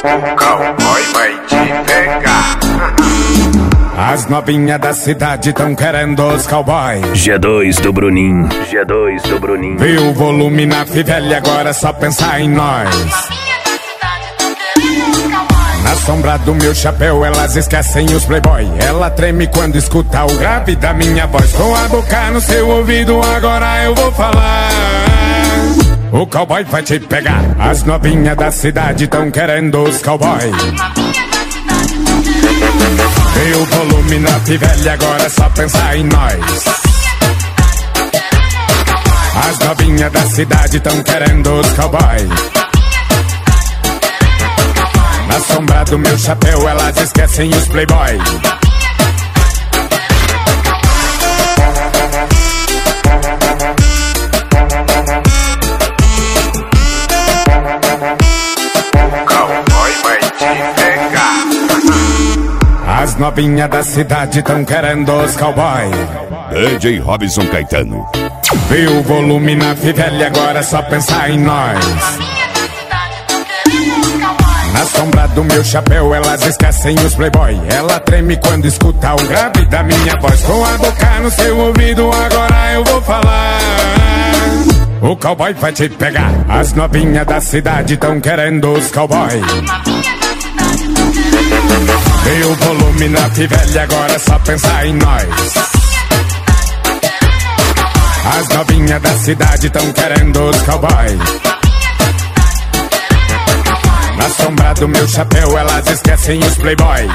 O cowboy vai te pegar. As novinhas da cidade tão querendo os cowboys. G2 do Bruninho, G2 do Bruninho. Viu o volume na fivela e agora é só pensar em nós. Na sombra do meu chapéu elas esquecem os playboy. Ela treme quando escuta o grave da minha voz. Com a boca no seu ouvido agora eu vou falar. O cowboy vai te pegar. As novinhas da cidade tão querendo os cowboys. Viu o volume na fivela e agora é só pensar em nós. As novinhas da cidade tão querendo os cowboys. Na sombra do meu chapéu elas esquecem os playboy. As novinhas da cidade tão querendo os cowboy. DJ Robson Caetano. Viu o volume na fivela e agora é só pensar em nós. Na sombra do meu chapéu elas esquecem os playboy. Ela treme quando escuta o grave da minha voz. Com a boca no seu ouvido agora eu vou falar. O cowboy vai te pegar. As novinhas da cidade tão querendo os cowboy. Viu o volume na fivela e agora é só pensar em nós. As novinhas da cidade tão querendo os cowboy. Na sombra do meu chapéu elas esquecem os playboy.